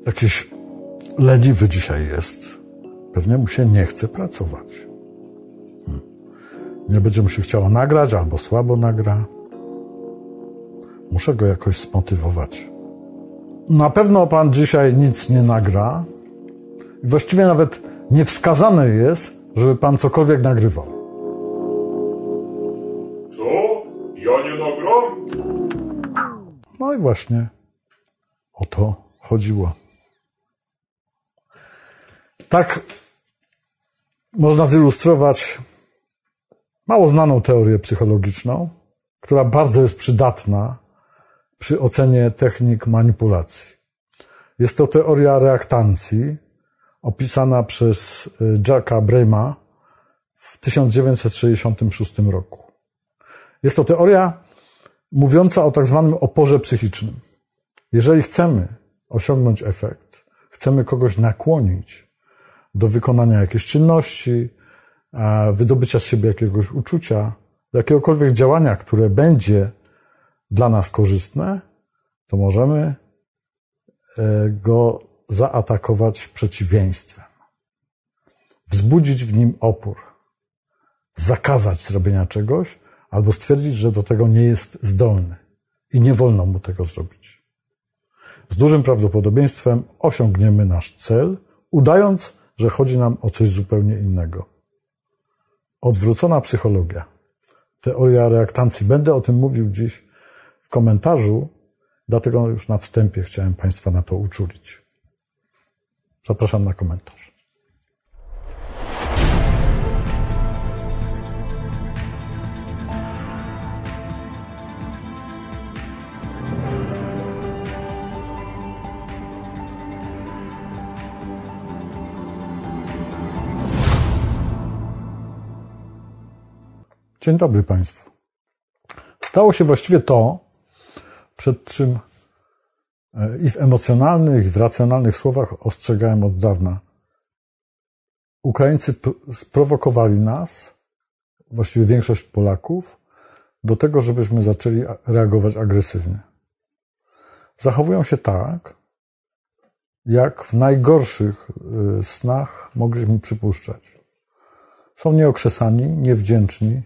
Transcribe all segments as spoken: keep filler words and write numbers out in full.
Jakiś leniwy dzisiaj jest. Pewnie mu się nie chce pracować. Hmm. Nie będzie mu się chciało nagrać, albo słabo nagra. Muszę go jakoś zmotywować. Na pewno pan dzisiaj nic nie nagra. I właściwie nawet nie wskazane jest, żeby pan cokolwiek nagrywał. Co? Ja nie nagram? No i właśnie o to chodziło. Tak można zilustrować mało znaną teorię psychologiczną, która bardzo jest przydatna przy ocenie technik manipulacji. Jest to teoria reaktancji, opisana przez Jacka Brema w tysiąc dziewięćset sześćdziesiątym szóstym roku. Jest to teoria mówiąca o tak zwanym oporze psychicznym. Jeżeli chcemy osiągnąć efekt, chcemy kogoś nakłonić do wykonania jakiejś czynności, wydobycia z siebie jakiegoś uczucia, jakiegokolwiek działania, które będzie dla nas korzystne, to możemy go zaatakować przeciwieństwem. Wzbudzić w nim opór. Zakazać zrobienia czegoś albo stwierdzić, że do tego nie jest zdolny i nie wolno mu tego zrobić. Z dużym prawdopodobieństwem osiągniemy nasz cel, udając, że chodzi nam o coś zupełnie innego. Odwrócona psychologia. Teoria reaktancji. Będę o tym mówił dziś w komentarzu, dlatego już na wstępie chciałem Państwa na to uczulić. Zapraszam na komentarz. Dzień dobry Państwu. Stało się właściwie to, przed czym i w emocjonalnych, i w racjonalnych słowach ostrzegałem od dawna. Ukraińcy sprowokowali nas, właściwie większość Polaków, do tego, żebyśmy zaczęli reagować agresywnie. Zachowują się tak, jak w najgorszych snach mogliśmy przypuszczać. Są nieokrzesani, niewdzięczni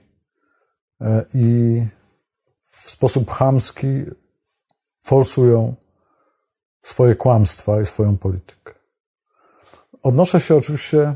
i w sposób chamski forsują swoje kłamstwa i swoją politykę. Odnoszę się oczywiście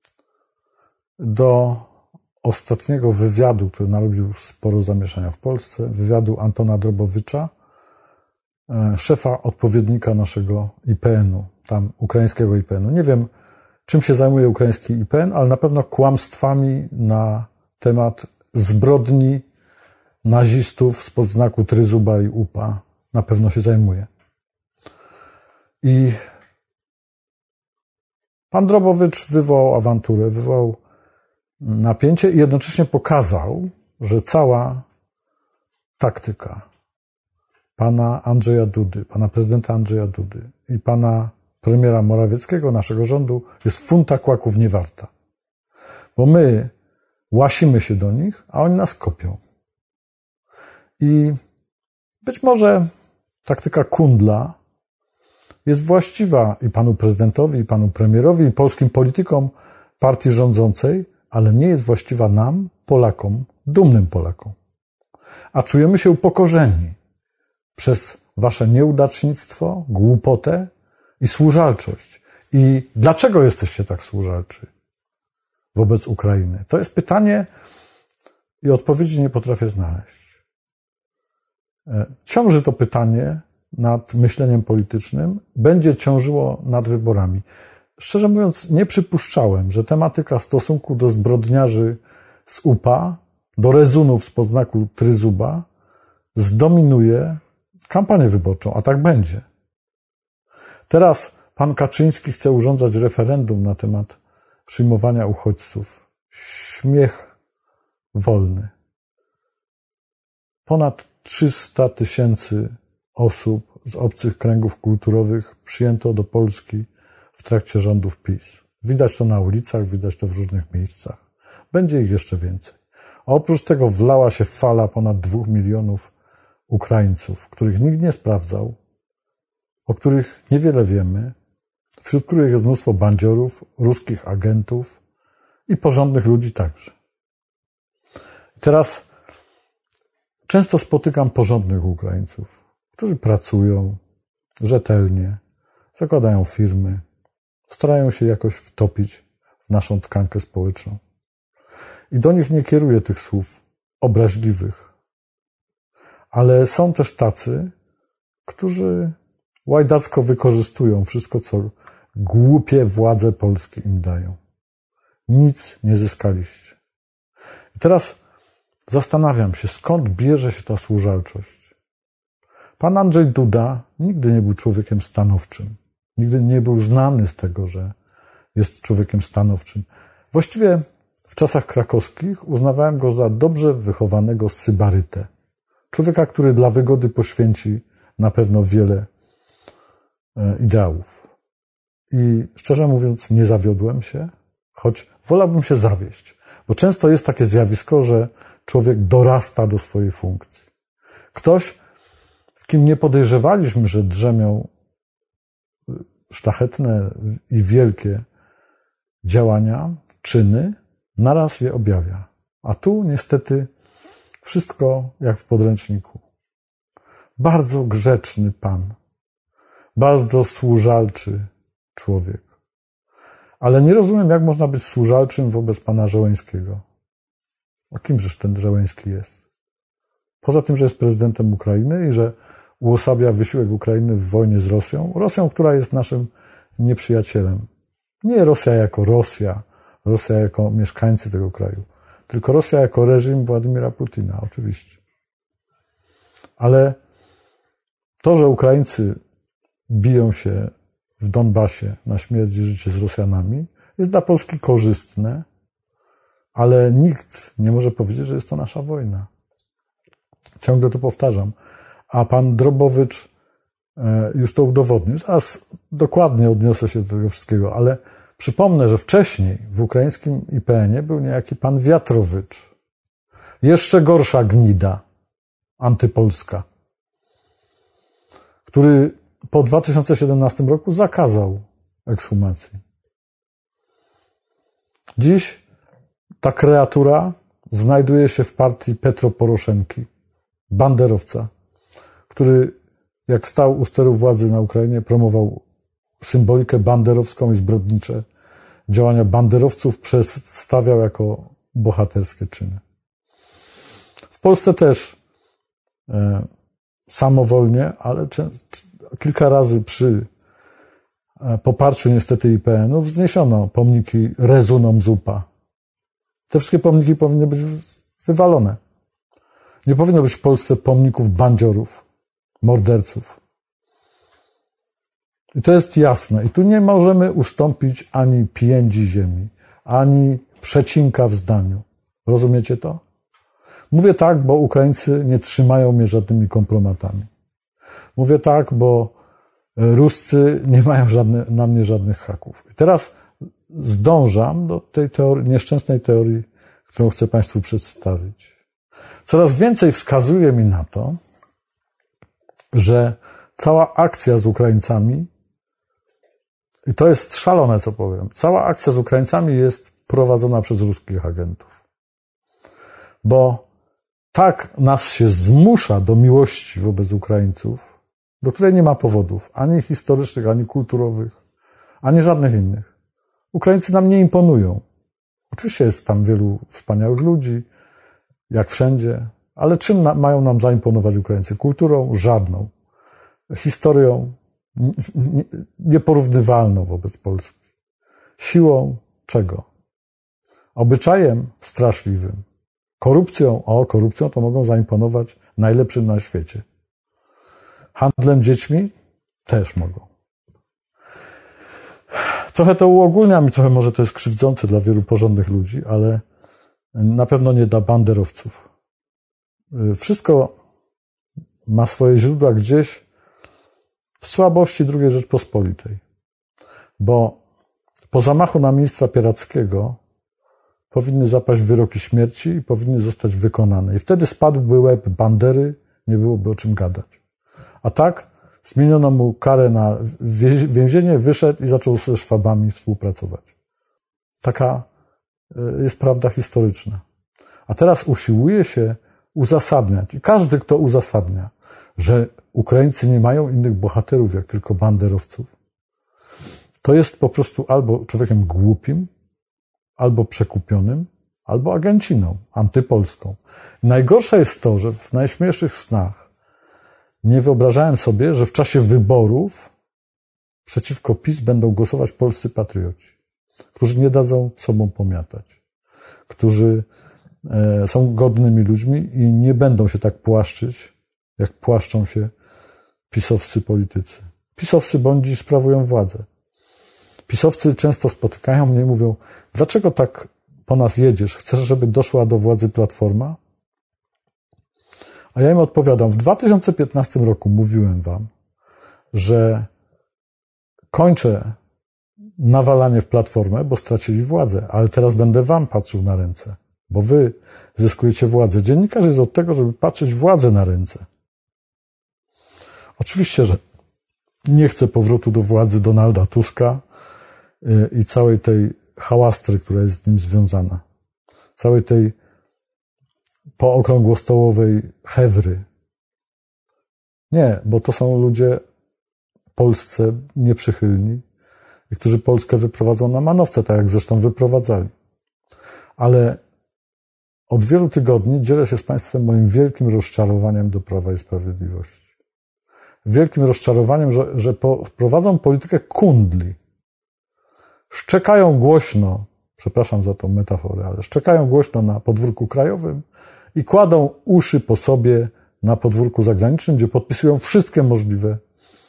do ostatniego wywiadu, który narobił sporo zamieszania w Polsce, wywiadu Antona Drobowicza, szefa odpowiednika naszego I P N u, tam ukraińskiego I P N u. Nie wiem, czym się zajmuje ukraiński I P N, ale na pewno kłamstwami na temat zbrodni nazistów spod znaku Tryzuba i U P A na pewno się zajmuje. I pan Drobowicz wywołał awanturę, wywołał napięcie i jednocześnie pokazał, że cała taktyka pana Andrzeja Dudy, pana prezydenta Andrzeja Dudy i pana premiera Morawieckiego, naszego rządu, jest funta kłaków niewarta. Bo my łasimy się do nich, a oni nas kopią. I być może taktyka Kundla jest właściwa i panu prezydentowi, i panu premierowi, i polskim politykom partii rządzącej, ale nie jest właściwa nam, Polakom, dumnym Polakom. A czujemy się upokorzeni przez wasze nieudacznictwo, głupotę i służalczość. I dlaczego jesteście tak służalczy wobec Ukrainy? To jest pytanie i odpowiedzi nie potrafię znaleźć. Ciąży to pytanie nad myśleniem politycznym, będzie ciążyło nad wyborami. Szczerze mówiąc, nie przypuszczałem, że tematyka stosunku do zbrodniarzy z U P A, do rezunów spod znaku Tryzuba zdominuje kampanię wyborczą, a tak będzie. Teraz pan Kaczyński chce urządzać referendum na temat przyjmowania uchodźców. Śmiech wolny. Ponad trzysta tysięcy osób z obcych kręgów kulturowych przyjęto do Polski w trakcie rządów PiS. Widać to na ulicach, widać to w różnych miejscach. Będzie ich jeszcze więcej. A oprócz tego wlała się fala ponad dwóch milionów Ukraińców, których nikt nie sprawdzał, o których niewiele wiemy, wśród których jest mnóstwo bandziorów, ruskich agentów i porządnych ludzi także. Teraz często spotykam porządnych Ukraińców, którzy pracują rzetelnie, zakładają firmy, starają się jakoś wtopić w naszą tkankę społeczną. I do nich nie kieruję tych słów obraźliwych. Ale są też tacy, którzy łajdacko wykorzystują wszystko, co głupie władze polskie im dają. Nic nie zyskaliście. I teraz zastanawiam się, skąd bierze się ta służalczość. Pan Andrzej Duda nigdy nie był człowiekiem stanowczym. Nigdy nie był znany z tego, że jest człowiekiem stanowczym. Właściwie w czasach krakowskich uznawałem go za dobrze wychowanego sybarytę. Człowieka, który dla wygody poświęci na pewno wiele ideałów. I szczerze mówiąc, nie zawiodłem się, choć wolałbym się zawieść. Bo często jest takie zjawisko, że człowiek dorasta do swojej funkcji. Ktoś, w kim nie podejrzewaliśmy, że drzemią szlachetne i wielkie działania, czyny, naraz je objawia. A tu niestety wszystko jak w podręczniku. Bardzo grzeczny pan. Bardzo służalczy człowiek. Ale nie rozumiem, jak można być służalczym wobec pana Żołańskiego. A kimżeż ten Żołański jest? Poza tym, że jest prezydentem Ukrainy i że uosabia wysiłek Ukrainy w wojnie z Rosją. Rosją, która jest naszym nieprzyjacielem. Nie Rosja jako Rosja, Rosja jako mieszkańcy tego kraju, tylko Rosja jako reżim Władimira Putina, oczywiście. Ale to, że Ukraińcy biją się w Donbasie na śmierć i życie z Rosjanami, jest dla Polski korzystne, ale nikt nie może powiedzieć, że jest to nasza wojna. Ciągle to powtarzam. A pan Drobowicz już to udowodnił. Zaraz dokładnie odniosę się do tego wszystkiego, ale przypomnę, że wcześniej w ukraińskim I P N-ie był niejaki pan Wiatrowicz. Jeszcze gorsza gnida antypolska, który po dwa tysiące siedemnastym roku zakazał ekshumacji. Dziś ta kreatura znajduje się w partii Petro Poroszenki, banderowca, który jak stał u steru władzy na Ukrainie, promował symbolikę banderowską i zbrodnicze działania banderowców, przedstawiał jako bohaterskie czyny. W Polsce też e, samowolnie, ale kilka razy przy poparciu niestety I P N-u wzniesiono pomniki Rezunom Zupa. Te wszystkie pomniki powinny być wywalone. Nie powinno być w Polsce pomników bandziorów, morderców. I to jest jasne. I tu nie możemy ustąpić ani piędzi ziemi, ani przecinka w zdaniu. Rozumiecie to? Mówię tak, bo Ukraińcy nie trzymają mnie żadnymi kompromatami. Mówię tak, bo Ruscy nie mają żadne, na mnie żadnych haków. I teraz zdążam do tej teorii, nieszczęsnej teorii, którą chcę Państwu przedstawić. Coraz więcej wskazuje mi na to, że cała akcja z Ukraińcami, i to jest szalone, co powiem, cała akcja z Ukraińcami jest prowadzona przez ruskich agentów. Bo tak nas się zmusza do miłości wobec Ukraińców, do której nie ma powodów, ani historycznych, ani kulturowych, ani żadnych innych. Ukraińcy nam nie imponują. Oczywiście jest tam wielu wspaniałych ludzi, jak wszędzie, ale czym na, mają nam zaimponować Ukraińcy? Kulturą? Żadną. Historią? Nieporównywalną wobec Polski. Siłą? Czego? Obyczajem? Straszliwym. Korupcją? O, korupcją to mogą zaimponować najlepszym na świecie. Handlem dziećmi? Też mogą. Trochę to uogólniam i trochę może to jest krzywdzące dla wielu porządnych ludzi, ale na pewno nie dla banderowców. Wszystko ma swoje źródła gdzieś w słabości drugiej Rzeczpospolitej. Bo po zamachu na ministra Pierackiego powinny zapaść wyroki śmierci i powinny zostać wykonane. I wtedy spadłby łeb Bandery, nie byłoby o czym gadać. A tak Zmieniono mu karę na więzienie, wyszedł i zaczął ze Szwabami współpracować. Taka jest prawda historyczna. A teraz usiłuje się uzasadniać, i każdy, kto uzasadnia, że Ukraińcy nie mają innych bohaterów, jak tylko banderowców, to jest po prostu albo człowiekiem głupim, albo przekupionym, albo agenciną antypolską. Najgorsze jest to, że w najśmielszych snach nie wyobrażałem sobie, że w czasie wyborów przeciwko PiS będą głosować polscy patrioci, którzy nie dadzą sobą pomiatać, którzy są godnymi ludźmi i nie będą się tak płaszczyć, jak płaszczą się pisowscy politycy. Pisowcy bądź dziś sprawują władzę. Pisowcy często spotykają mnie i mówią, dlaczego tak po nas jedziesz? Chcesz, żeby doszła do władzy Platforma? A ja im odpowiadam, w dwa tysiące piętnastym roku mówiłem wam, że kończę nawalanie w Platformę, bo stracili władzę, ale teraz będę wam patrzył na ręce, bo wy zyskujecie władzę. Dziennikarz jest od tego, żeby patrzeć władzę na ręce. Oczywiście, że nie chcę powrotu do władzy Donalda Tuska i całej tej hałastry, która jest z nim związana. Całej tej pookrągłostołowej hewry. Nie, bo to są ludzie Polsce nieprzychylni i którzy Polskę wyprowadzą na manowce, tak jak zresztą wyprowadzali. Ale od wielu tygodni dzielę się z Państwem moim wielkim rozczarowaniem do Prawa i Sprawiedliwości. Wielkim rozczarowaniem, że, że prowadzą politykę kundli. Szczekają głośno, przepraszam za tą metaforę, ale szczekają głośno na podwórku krajowym i kładą uszy po sobie na podwórku zagranicznym, gdzie podpisują wszystkie możliwe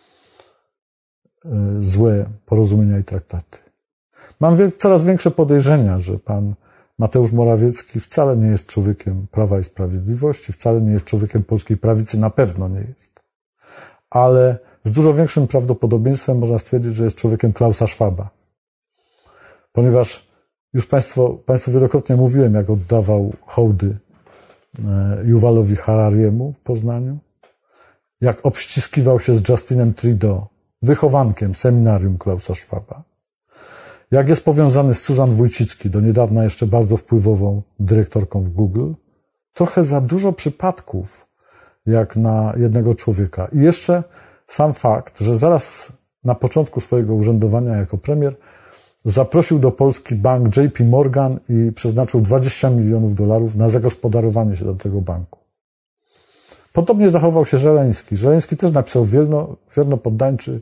złe porozumienia i traktaty. Mam coraz większe podejrzenia, że pan Mateusz Morawiecki wcale nie jest człowiekiem Prawa i Sprawiedliwości, wcale nie jest człowiekiem polskiej prawicy, na pewno nie jest. Ale z dużo większym prawdopodobieństwem można stwierdzić, że jest człowiekiem Klausa Schwaba. Ponieważ już Państwo, Państwu wielokrotnie mówiłem, jak oddawał hołdy Yuvalowi Harariemu w Poznaniu, jak obściskiwał się z Justinem Trudeau, wychowankiem seminarium Klausa Schwaba, jak jest powiązany z Susan Wójcicki, do niedawna jeszcze bardzo wpływową dyrektorką w Google. Trochę za dużo przypadków, jak na jednego człowieka. I jeszcze sam fakt, że zaraz na początku swojego urzędowania jako premier zaprosił do Polski bank J P Morgan i przeznaczył dwadzieścia milionów dolarów na zagospodarowanie się do tego banku. Podobnie zachował się Żeleński. Żeleński też napisał wierno, wierno poddańczy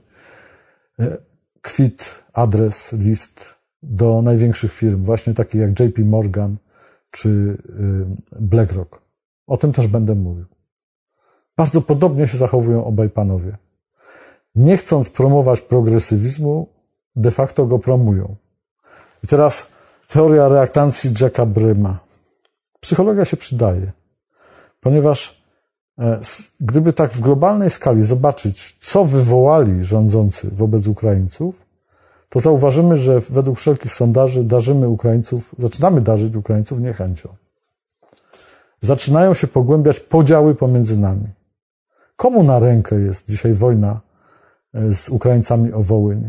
kwit, adres, list do największych firm, właśnie takich jak J P Morgan czy BlackRock. O tym też będę mówił. Bardzo podobnie się zachowują obaj panowie. Nie chcąc promować progresywizmu, de facto go promują. I teraz teoria reaktancji Jacka Bryma. Psychologia się przydaje, ponieważ gdyby tak w globalnej skali zobaczyć, co wywołali rządzący wobec Ukraińców, to zauważymy, że według wszelkich sondaży darzymy Ukraińców, zaczynamy darzyć Ukraińców niechęcią. Zaczynają się pogłębiać podziały pomiędzy nami. Komu na rękę jest dzisiaj wojna z Ukraińcami o Wołyń?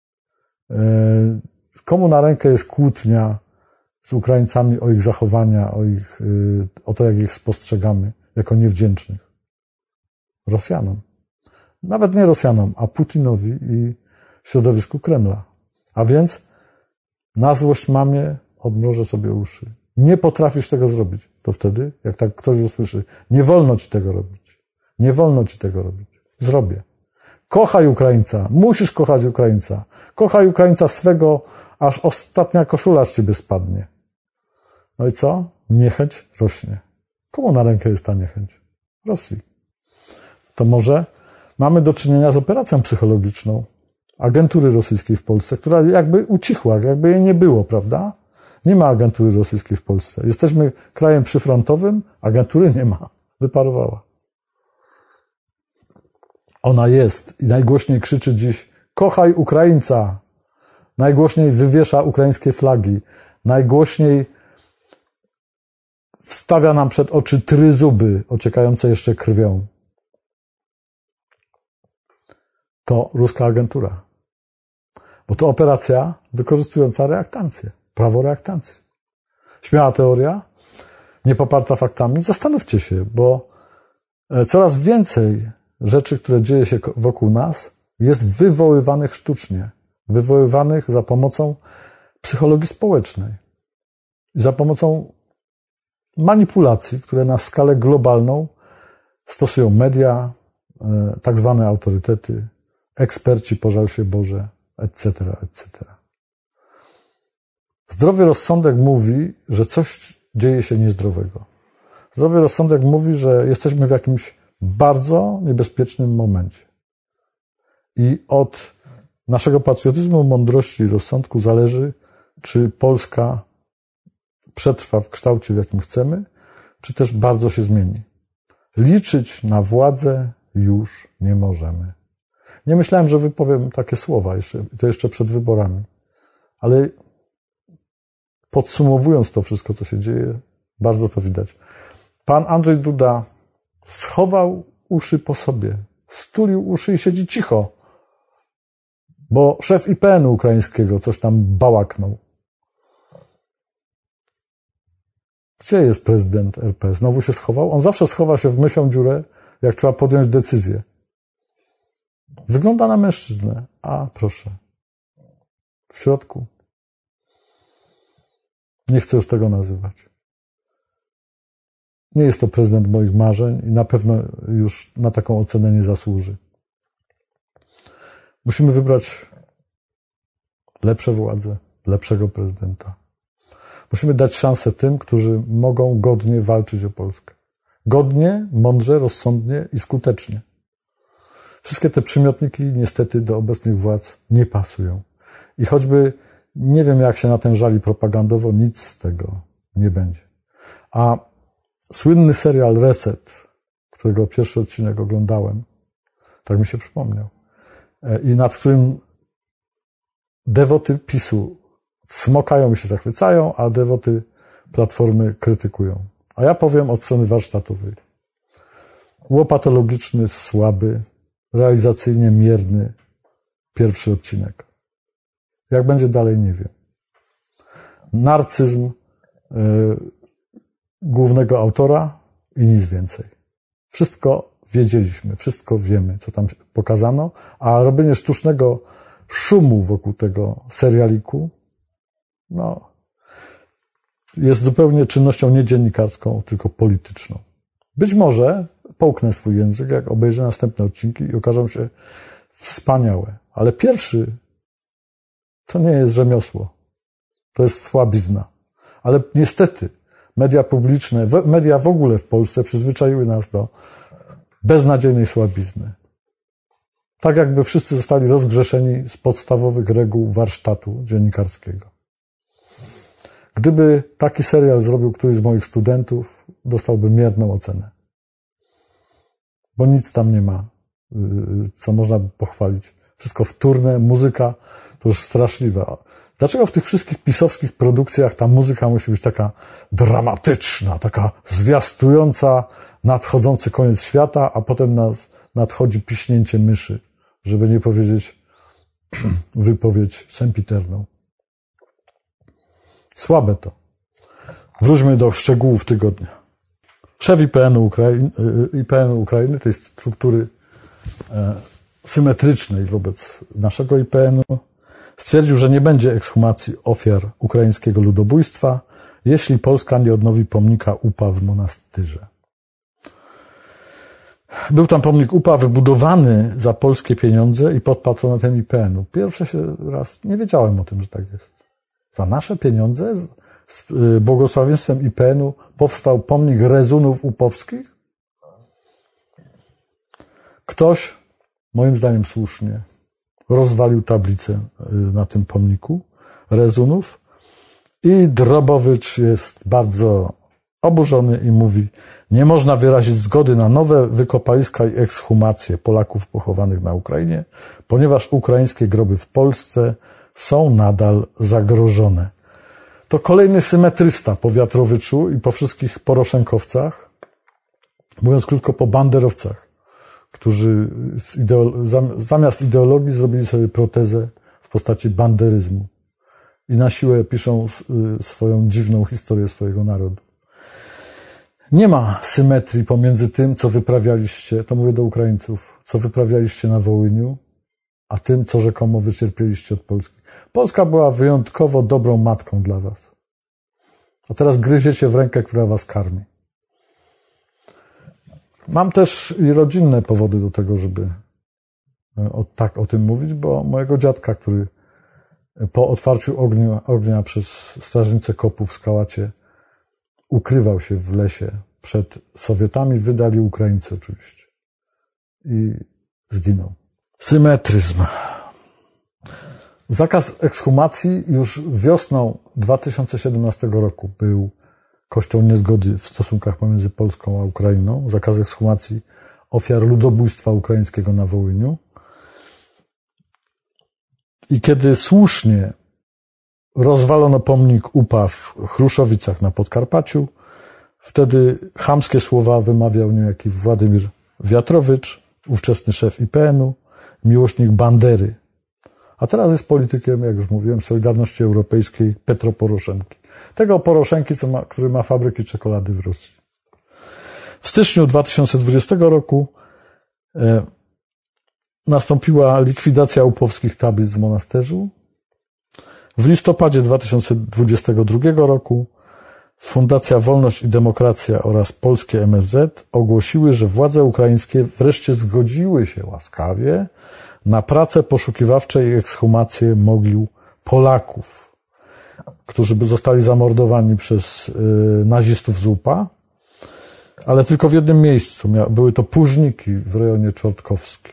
Komu na rękę jest kłótnia z Ukraińcami o ich zachowania, o, ich, o to, jak ich spostrzegamy jako niewdzięcznych? Rosjanom. Nawet nie Rosjanom, a Putinowi i środowisku Kremla. A więc na złość mamie odmrożę sobie uszy. Nie potrafisz tego zrobić. To wtedy, jak tak ktoś usłyszy, nie wolno ci tego robić. Nie wolno ci tego robić. Zrobię. Kochaj Ukraińca. Musisz kochać Ukraińca. Kochaj Ukraińca swego, aż ostatnia koszula z ciebie spadnie. No i co? Niechęć rośnie. Komu na rękę jest ta niechęć? Rosji. To może mamy do czynienia z operacją psychologiczną agentury rosyjskiej w Polsce, która jakby ucichła, jakby jej nie było, prawda? Nie ma agentury rosyjskiej w Polsce. Jesteśmy krajem przyfrontowym, agentury nie ma. Wyparowała. Ona jest i najgłośniej krzyczy dziś: kochaj Ukraińca. Najgłośniej wywiesza ukraińskie flagi. Najgłośniej wstawia nam przed oczy tryzuby ociekające jeszcze krwią. to ruska agentura. Bo to operacja wykorzystująca reaktancję, prawo reaktancji. Śmiała teoria, nie poparta faktami. Zastanówcie się, bo coraz więcej rzeczy, które dzieje się wokół nas, jest wywoływanych sztucznie, wywoływanych za pomocą psychologii społecznej, za pomocą manipulacji, które na skalę globalną stosują media, tak zwane autorytety, eksperci, pożal się Boże, et cetera, et cetera. Zdrowy rozsądek mówi, że coś dzieje się niezdrowego. Zdrowy rozsądek mówi, że jesteśmy w jakimś bardzo niebezpiecznym momencie. I od naszego patriotyzmu, mądrości i rozsądku zależy, czy Polska przetrwa w kształcie, w jakim chcemy, czy też bardzo się zmieni. Liczyć na władzę już nie możemy. Nie myślałem, że wypowiem takie słowa, jeszcze, to jeszcze przed wyborami. Ale podsumowując to wszystko, co się dzieje, bardzo to widać. Pan Andrzej Duda schował uszy po sobie, stulił uszy i siedzi cicho, bo szef I P N u ukraińskiego coś tam bałaknął. Gdzie jest prezydent R P? Znowu się schował? On zawsze schowa się w mysią dziurę, jak trzeba podjąć decyzję. Wygląda na mężczyznę. A, proszę. W środku. Nie chcę już tego nazywać. Nie jest to prezydent moich marzeń i na pewno już na taką ocenę nie zasłuży. Musimy wybrać lepsze władze, lepszego prezydenta. Musimy dać szansę tym, którzy mogą godnie walczyć o Polskę. Godnie, mądrze, rozsądnie i skutecznie. Wszystkie te przymiotniki niestety do obecnych władz nie pasują. I choćby nie wiem, jak się natężali propagandowo, nic z tego nie będzie. A słynny serial Reset, którego pierwszy odcinek oglądałem, tak mi się przypomniał, i nad którym dewoty PiSu smokają i się zachwycają, a dewoty Platformy krytykują. A ja powiem od strony warsztatowej. Łopatologiczny, słaby, realizacyjnie mierny pierwszy odcinek. Jak będzie dalej, nie wiem. Narcyzm yy, głównego autora i nic więcej. Wszystko wiedzieliśmy, wszystko wiemy, co tam pokazano, a robienie sztucznego szumu wokół tego serialiku, no, jest zupełnie czynnością nie dziennikarską, tylko polityczną. Być może połknę swój język, jak obejrzę następne odcinki i okażą się wspaniałe. Ale pierwszy to nie jest rzemiosło. To jest słabizna. Ale niestety media publiczne, media w ogóle w Polsce przyzwyczaiły nas do beznadziejnej słabizny. Tak jakby wszyscy zostali rozgrzeszeni z podstawowych reguł warsztatu dziennikarskiego. Gdyby taki serial zrobił któryś z moich studentów, dostałby mierną ocenę. Bo nic tam nie ma, co można by pochwalić. Wszystko wtórne, muzyka to już straszliwe. Dlaczego w tych wszystkich pisowskich produkcjach ta muzyka musi być taka dramatyczna, taka zwiastująca nadchodzący koniec świata, a potem nadchodzi piśnięcie myszy, żeby nie powiedzieć wypowiedź sempiterną. Słabe to. Wróćmy do szczegółów tygodnia. Szef I P N u Ukrainy, I P N u Ukrainy, tej struktury e, symetrycznej wobec naszego I P N u, stwierdził, że nie będzie ekshumacji ofiar ukraińskiego ludobójstwa, jeśli Polska nie odnowi pomnika U P A w Monastyrze. Był tam pomnik U P A wybudowany za polskie pieniądze i pod patronatem I P N u. Pierwszy się raz nie wiedziałem o tym, że tak jest. Za nasze pieniądze z błogosławieństwem I P N u powstał pomnik rezunów upowskich? Ktoś, moim zdaniem słusznie, rozwalił tablicę na tym pomniku rezunów i Drobowicz jest bardzo oburzony i mówi: nie można wyrazić zgody na nowe wykopaliska i ekshumacje Polaków pochowanych na Ukrainie, ponieważ ukraińskie groby w Polsce są nadal zagrożone. To kolejny symetrysta po Wiatrowiczu i po wszystkich poroszenkowcach, mówiąc krótko, po banderowcach, którzy z ideolo- zamiast ideologii zrobili sobie protezę w postaci banderyzmu i na siłę piszą swoją dziwną historię swojego narodu. Nie ma symetrii pomiędzy tym, co wyprawialiście, to mówię do Ukraińców, co wyprawialiście na Wołyniu, a tym, co rzekomo wycierpieliście od Polski. Polska była wyjątkowo dobrą matką dla was. A teraz gryziecie w rękę, która was karmi. Mam też i rodzinne powody do tego, żeby o, tak o tym mówić, bo mojego dziadka, który po otwarciu ognia, ognia przez strażnicę kopów w Skałacie ukrywał się w lesie przed Sowietami, wydali Ukraińcy oczywiście. I zginął. Symetryzm. Zakaz ekshumacji już wiosną dwa tysiące siedemnastego roku był kością niezgody w stosunkach pomiędzy Polską a Ukrainą. Zakaz ekshumacji ofiar ludobójstwa ukraińskiego na Wołyniu. I kiedy słusznie rozwalono pomnik U P A w Chruszowicach na Podkarpaciu, wtedy chamskie słowa wymawiał niejaki Władimir Wiatrowicz, ówczesny szef I P N-u, miłośnik Bandery. A teraz jest politykiem, jak już mówiłem, Solidarności Europejskiej Petro Poroszenki. Tego Poroszenki, co ma, który ma fabryki czekolady w Rosji. W styczniu dwa tysiące dwudziestego roku e, nastąpiła likwidacja upowskich tablic w monasterzu. W listopadzie dwa tysiące dwudziestego drugiego roku Fundacja Wolność i Demokracja oraz polskie M S Z ogłosiły, że władze ukraińskie wreszcie zgodziły się łaskawie na prace poszukiwawcze i ekshumację mogił Polaków, którzy by zostali zamordowani przez y, nazistów z U P A, ale tylko w jednym miejscu. Były to Póżniki w rejonie czortkowskim.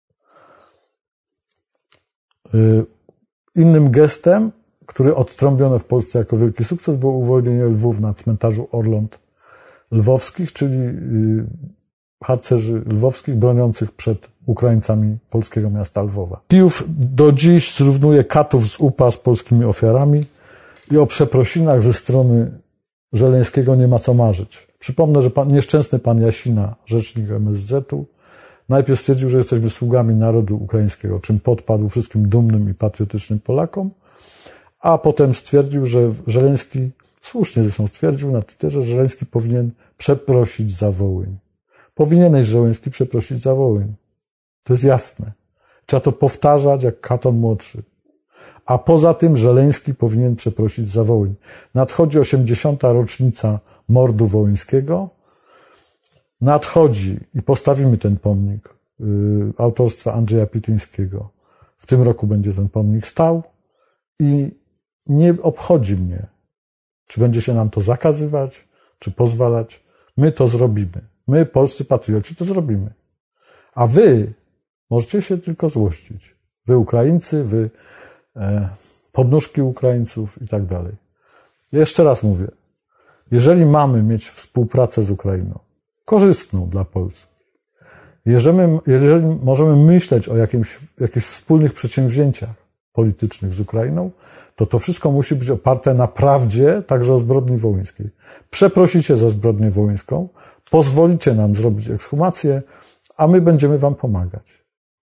Y, innym gestem, który odtrąbiono w Polsce jako wielki sukces, było uwolnienie Lwów na cmentarzu Orląt Lwowskich, czyli y, harcerzy lwowskich broniących przed Ukraińcami polskiego miasta Lwowa. Kijów do dziś zrównuje Katów z U P A z polskimi ofiarami i o przeprosinach ze strony Żeleńskiego nie ma co marzyć. Przypomnę, że pan, nieszczęsny pan Jasina, rzecznik M S Z-u, najpierw stwierdził, że jesteśmy sługami narodu ukraińskiego, czym podpadł wszystkim dumnym i patriotycznym Polakom, a potem stwierdził, że Żeleński, słusznie zresztą stwierdził na Twitterze, że Żeleński powinien przeprosić za Wołyń. Powinieneś, Żeleński, przeprosić za Wołyń. To jest jasne. Trzeba to powtarzać jak Katon młodszy. A poza tym Żeleński powinien przeprosić za Wołyń. Nadchodzi osiemdziesiąta rocznica mordu wołyńskiego. Nadchodzi i postawimy ten pomnik yy, autorstwa Andrzeja Pityńskiego. W tym roku będzie ten pomnik stał i nie obchodzi mnie, czy będzie się nam to zakazywać, czy pozwalać. My to zrobimy. My, polscy patrioci, to zrobimy. A wy możecie się tylko złościć. Wy Ukraińcy, wy e, podnóżki Ukraińców i tak dalej. Jeszcze raz mówię. Jeżeli mamy mieć współpracę z Ukrainą, korzystną dla Polski, jeżeli, jeżeli możemy myśleć o jakimś, jakichś wspólnych przedsięwzięciach politycznych z Ukrainą, to to wszystko musi być oparte na prawdzie, także o zbrodni wołyńskiej. Przeprosicie za zbrodnię wołyńską, pozwolicie nam zrobić ekshumację, a my będziemy wam pomagać.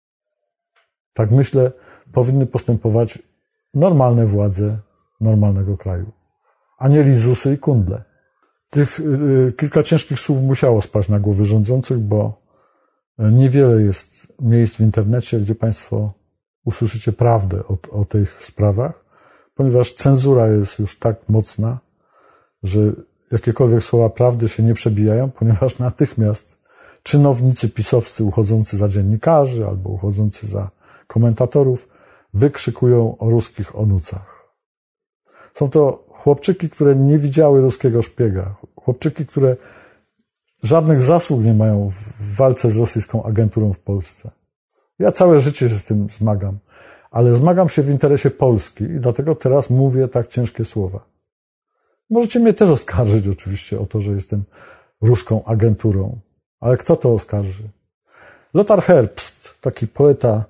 Tak myślę, powinny postępować normalne władze normalnego kraju, a nie lizusy i kundle. Tych y, kilka ciężkich słów musiało spaść na głowy rządzących, bo niewiele jest miejsc w internecie, gdzie państwo usłyszycie prawdę o, o tych sprawach, ponieważ cenzura jest już tak mocna, że jakiekolwiek słowa prawdy się nie przebijają, ponieważ natychmiast czynownicy pisowscy uchodzący za dziennikarzy albo uchodzący za komentatorów wykrzykują o ruskich onucach. Są to chłopczyki, które nie widziały ruskiego szpiega. Chłopczyki, które żadnych zasług nie mają w walce z rosyjską agenturą w Polsce. Ja całe życie się z tym zmagam, ale zmagam się w interesie Polski i dlatego teraz mówię tak ciężkie słowa. Możecie mnie też oskarżyć oczywiście o to, że jestem ruską agenturą, ale kto to oskarży? Lothar Herbst, taki poeta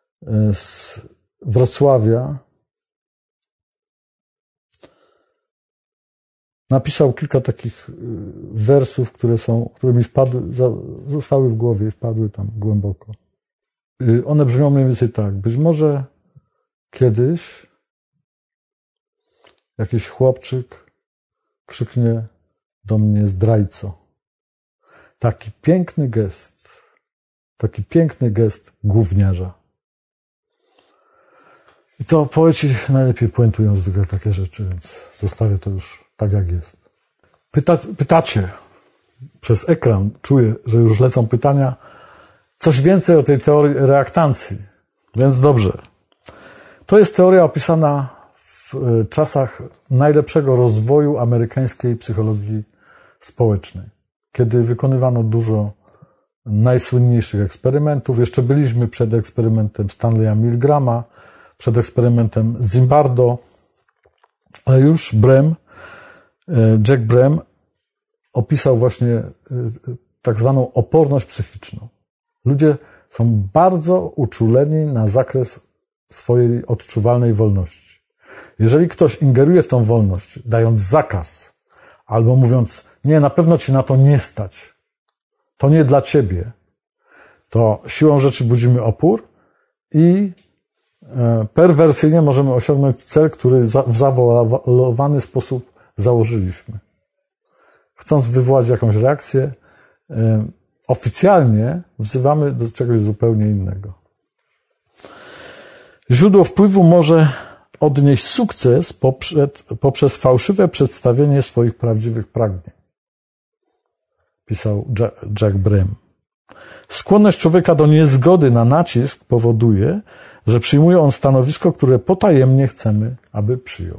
z Wrocławia, napisał kilka takich wersów, które są, które mi wpadły, zostały w głowie, wpadły tam głęboko. One brzmią mniej więcej tak. Być może kiedyś jakiś chłopczyk krzyknie do mnie zdrajco. Taki piękny gest, taki piękny gest gówniarza. I to poeci najlepiej puentują zwykle takie rzeczy, więc zostawię to już tak, jak jest. Pyta, pytacie przez ekran, czuję, że już lecą pytania, coś więcej o tej teorii reaktancji. Więc dobrze. To jest teoria opisana w czasach najlepszego rozwoju amerykańskiej psychologii społecznej, kiedy wykonywano dużo najsłynniejszych eksperymentów. Jeszcze byliśmy przed eksperymentem Stanleya Milgrama, przed eksperymentem Zimbardo, ale już Brehm, Jack Brehm opisał właśnie tak zwaną oporność psychiczną. Ludzie są bardzo uczuleni na zakres swojej odczuwalnej wolności. Jeżeli ktoś ingeruje w tą wolność, dając zakaz, albo mówiąc, nie, na pewno ci na to nie stać, to nie dla ciebie, to siłą rzeczy budzimy opór i perwersyjnie możemy osiągnąć cel, który w zawolowany sposób założyliśmy. Chcąc wywołać jakąś reakcję, oficjalnie wzywamy do czegoś zupełnie innego. Źródło wpływu może odnieść sukces poprzez, poprzez fałszywe przedstawienie swoich prawdziwych pragnień, pisał Jack Brehm. Skłonność człowieka do niezgody na nacisk powoduje, że przyjmuje on stanowisko, które potajemnie chcemy, aby przyjął.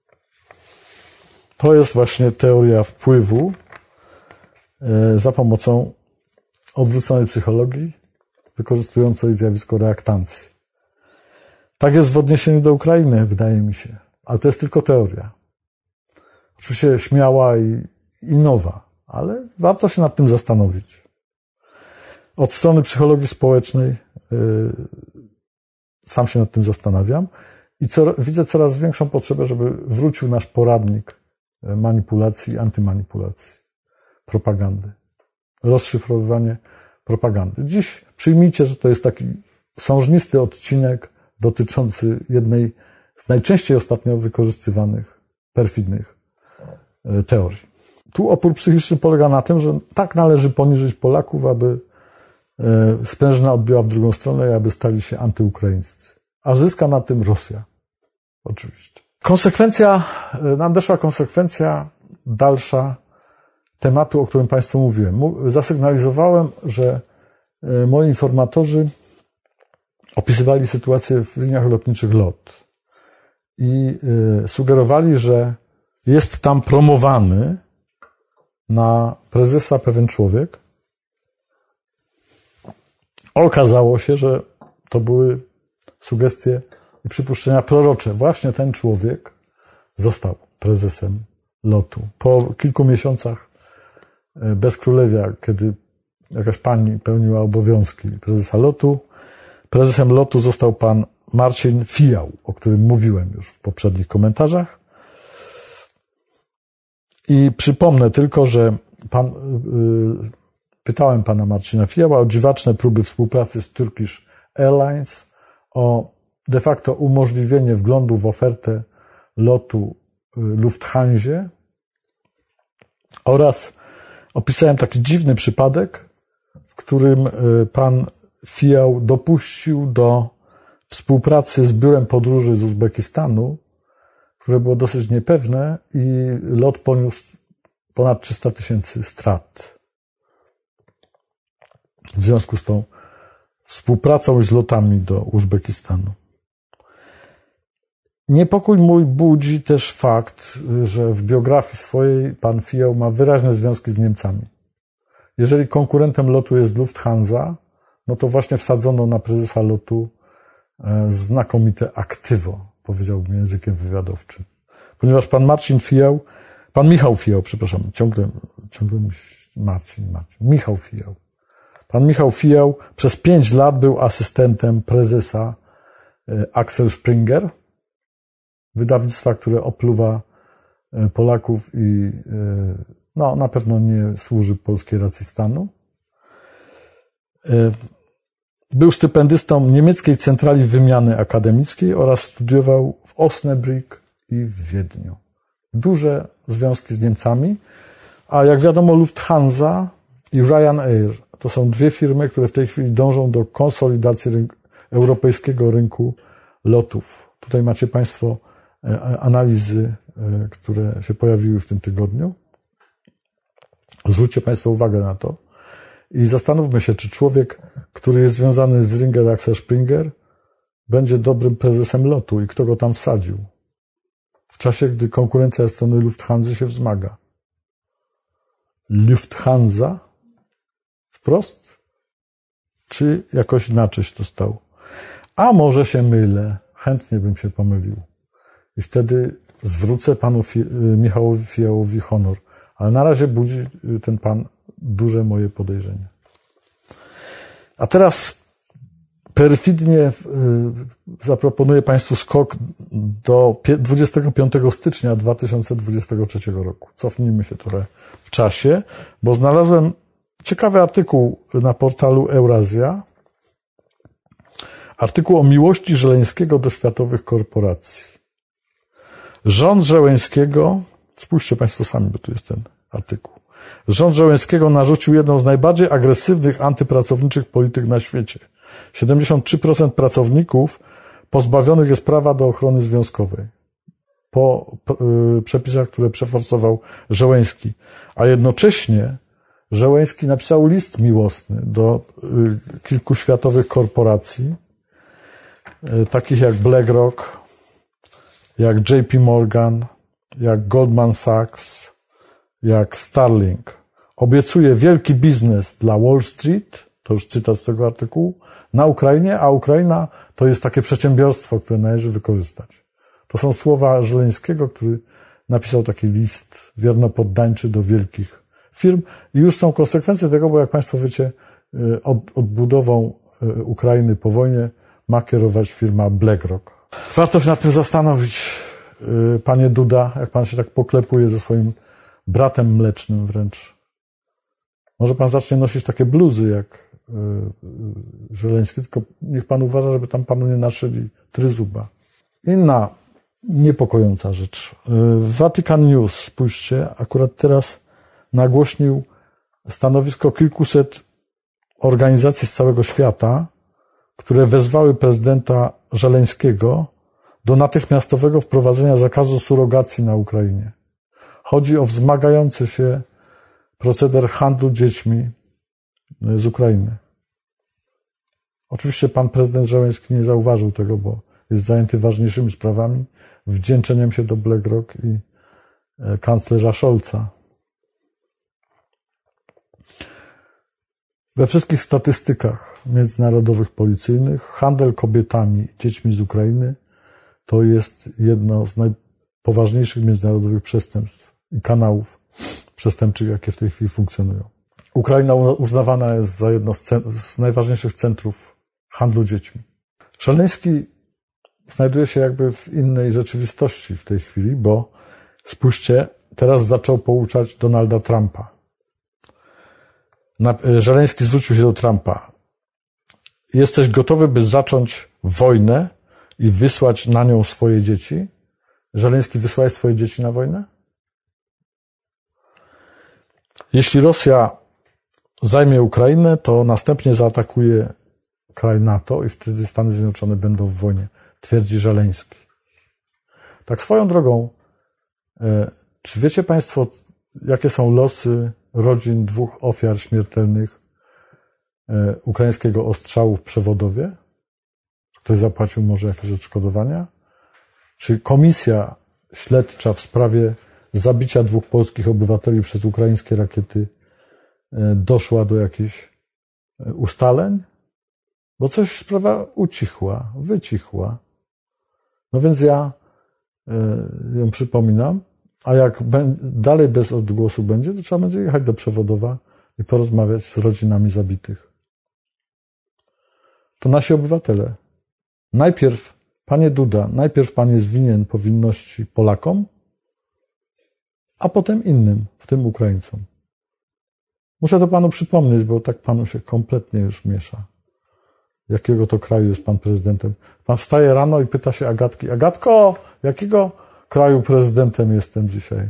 To jest właśnie teoria wpływu za pomocą odwróconej psychologii, wykorzystującej zjawisko reaktancji. Tak jest w odniesieniu do Ukrainy, wydaje mi się. Ale to jest tylko teoria. Oczywiście śmiała i, i nowa, ale warto się nad tym zastanowić. Od strony psychologii społecznej yy, sam się nad tym zastanawiam i co, widzę coraz większą potrzebę, żeby wrócił nasz poradnik manipulacji, antymanipulacji, propagandy. Rozszyfrowywanie propagandy. Dziś przyjmijcie, że to jest taki sążnisty odcinek dotyczący jednej z najczęściej ostatnio wykorzystywanych perfidnych teorii. Tu opór psychiczny polega na tym, że tak należy poniżyć Polaków, aby sprężyna odbiła w drugą stronę i aby stali się antyukraińscy. A zyska na tym Rosja. Oczywiście. Konsekwencja, nadeszła konsekwencja dalsza tematu, o którym Państwu mówiłem. Zasygnalizowałem, że moi informatorzy opisywali sytuację w liniach lotniczych L O T i sugerowali, że jest tam promowany na prezesa pewien człowiek. Okazało się, że to były sugestie i przypuszczenia prorocze. Właśnie ten człowiek został prezesem lotu. Po kilku miesiącach bezkrólewia, kiedy jakaś pani pełniła obowiązki prezesa lotu, prezesem lotu został pan Marcin Fijał, o którym mówiłem już w poprzednich komentarzach. I przypomnę tylko, że pan, yy, pytałem pana Marcina Fijała o dziwaczne próby współpracy z Turkish Airlines, o de facto umożliwienie wglądu w ofertę lotu Lufthansie oraz opisałem taki dziwny przypadek, w którym pan Fijał dopuścił do współpracy z biurem podróży z Uzbekistanu, które było dosyć niepewne i lot poniósł ponad trzysta tysięcy strat. W związku z tą współpracą z lotami do Uzbekistanu. Niepokój mój budzi też fakt, że w biografii swojej pan Fijał ma wyraźne związki z Niemcami. Jeżeli konkurentem lotu jest Lufthansa, no to właśnie wsadzono na prezesa lotu znakomite aktywo, powiedziałbym językiem wywiadowczym. Ponieważ pan Marcin Fijał, pan Michał Fijał, przepraszam, ciągle, ciągle Marcin, Marcin, Michał Fijał. Pan Michał Fijał przez pięć lat był asystentem prezesa Axel Springer, wydawnictwa, które opluwa Polaków i no, na pewno nie służy polskiej racji stanu. Był stypendystą niemieckiej centrali wymiany akademickiej oraz studiował w Osnabrück i w Wiedniu. Duże związki z Niemcami, a jak wiadomo Lufthansa i Ryanair to są dwie firmy, które w tej chwili dążą do konsolidacji rynku, europejskiego rynku lotów. Tutaj macie Państwo analizy, które się pojawiły w tym tygodniu. Zwróćcie Państwo uwagę na to i zastanówmy się, czy człowiek, który jest związany z Ringer Axel Springer, będzie dobrym prezesem lotu i kto go tam wsadził. W czasie, gdy konkurencja ze strony Lufthansa się wzmaga. Lufthansa? Wprost? Czy jakoś inaczej się to stało? A może się mylę. Chętnie bym się pomylił. I wtedy zwrócę panu Fi- Michałowi Fijałowi honor. Ale na razie budzi ten pan duże moje podejrzenie. A teraz perfidnie zaproponuję Państwu skok do dwudziestego piątego stycznia dwa tysiące dwudziestego trzeciego roku. Cofnijmy się trochę w czasie, bo znalazłem ciekawy artykuł na portalu Eurazja. Artykuł o miłości Żeleńskiego do światowych korporacji. Rząd Żeleńskiego, spójrzcie Państwo sami, bo tu jest ten artykuł. Rząd Żeleńskiego narzucił jedną z najbardziej agresywnych antypracowniczych polityk na świecie. siedemdziesiąt trzy procent pracowników pozbawionych jest prawa do ochrony związkowej. Po y, przepisach, które przeforsował Żeleński. A jednocześnie Żeleński napisał list miłosny do y, kilku światowych korporacji, y, takich jak BlackRock, jak J P Morgan, jak Goldman Sachs, jak Starlink. Obiecuje wielki biznes dla Wall Street, to już cytat z tego artykułu, na Ukrainie, a Ukraina to jest takie przedsiębiorstwo, które należy wykorzystać. To są słowa Żeleńskiego, który napisał taki list wiernopoddańczy do wielkich firm i już są konsekwencje tego, bo jak Państwo wiecie, od, odbudową Ukrainy po wojnie ma kierować firma BlackRock. Warto się nad tym zastanowić, panie Duda, jak pan się tak poklepuje ze swoim bratem mlecznym wręcz. Może pan zacznie nosić takie bluzy jak Żeleński, tylko niech pan uważa, żeby tam panu nie naszyli tryzuba. Inna niepokojąca rzecz. Vatican News, spójrzcie, akurat teraz nagłośnił stanowisko kilkuset organizacji z całego świata, które wezwały prezydenta Żeleńskiego do natychmiastowego wprowadzenia zakazu surogacji na Ukrainie. Chodzi o wzmagający się proceder handlu dziećmi z Ukrainy. Oczywiście pan prezydent Żeleński nie zauważył tego, bo jest zajęty ważniejszymi sprawami, wdzięczeniem się do BlackRock i kanclerza Scholza. We wszystkich statystykach międzynarodowych policyjnych handel kobietami i dziećmi z Ukrainy to jest jedno z najpoważniejszych międzynarodowych przestępstw i kanałów przestępczych, jakie w tej chwili funkcjonują. Ukraina uznawana jest za jedno z, cen- z najważniejszych centrów handlu dziećmi. Żeleński znajduje się jakby w innej rzeczywistości w tej chwili, bo spójrzcie, teraz zaczął pouczać Donalda Trumpa. Żeleński zwrócił się do Trumpa. Jesteś gotowy, by zacząć wojnę i wysłać na nią swoje dzieci? Żeleński wysłaje swoje dzieci na wojnę? Jeśli Rosja zajmie Ukrainę, to następnie zaatakuje kraj NATO i wtedy Stany Zjednoczone będą w wojnie, twierdzi Żeleński. Tak swoją drogą, czy wiecie Państwo, jakie są losy rodzin dwóch ofiar śmiertelnych ukraińskiego ostrzału w Przewodowie? Ktoś zapłacił może jakieś odszkodowania? Czy komisja śledcza w sprawie zabicia dwóch polskich obywateli przez ukraińskie rakiety doszła do jakichś ustaleń? Bo coś sprawa ucichła, wycichła. No więc ja ją przypominam, a jak dalej bez odgłosu będzie, to trzeba będzie jechać do Przewodowa i porozmawiać z rodzinami zabitych. To nasi obywatele. Najpierw, panie Duda, najpierw pan jest winien powinności Polakom, a potem innym, w tym Ukraińcom. Muszę to panu przypomnieć, bo tak panu się kompletnie już miesza. Jakiego to kraju jest pan prezydentem? Pan wstaje rano i pyta się Agatki: Agatko, jakiego kraju prezydentem jestem dzisiaj?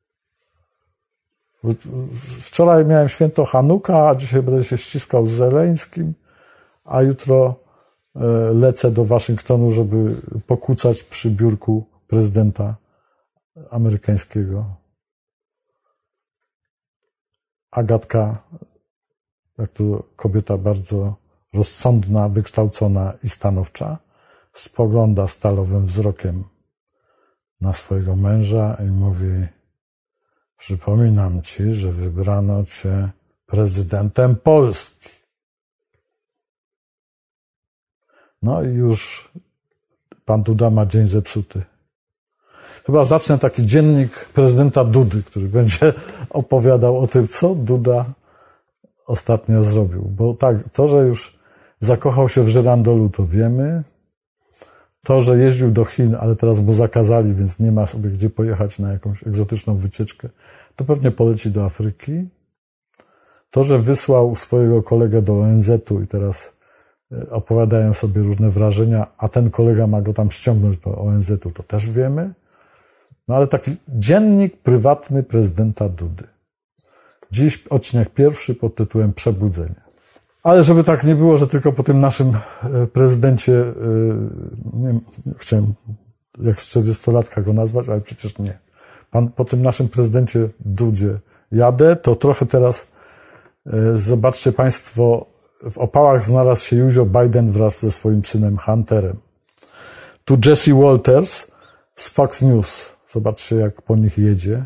Wczoraj miałem święto Hanuka, a dzisiaj będę się ściskał z Zeleńskim, a jutro lecę do Waszyngtonu, żeby pokłócać przy biurku prezydenta amerykańskiego. Agatka, jak to kobieta bardzo rozsądna, wykształcona i stanowcza, spogląda stalowym wzrokiem na swojego męża i mówi: przypominam ci, że wybrano cię prezydentem Polski. No i już pan Duda ma dzień zepsuty. Chyba zacznę taki dziennik prezydenta Dudy, który będzie opowiadał o tym, co Duda ostatnio zrobił. Bo tak, to, że już zakochał się w żyrandolu, to wiemy. To, że jeździł do Chin, ale teraz mu zakazali, więc nie ma sobie gdzie pojechać na jakąś egzotyczną wycieczkę, to pewnie poleci do Afryki. To, że wysłał swojego kolegę do O N Z u i teraz opowiadają sobie różne wrażenia, a ten kolega ma go tam ściągnąć do O N Z u, to też wiemy. No ale taki dziennik prywatny prezydenta Dudy. Dziś odcinek pierwszy pod tytułem Przebudzenie. Ale żeby tak nie było, że tylko po tym naszym prezydencie, nie wiem, chciałem jak z czterdziestolatka go nazwać, ale przecież nie. Pan, po tym naszym prezydencie Dudzie jadę, to trochę teraz zobaczcie państwo, w opałach znalazł się Józio Biden wraz ze swoim synem Hunterem. Tu Jesse Walters z Fox News. Zobaczcie, jak po nich jedzie.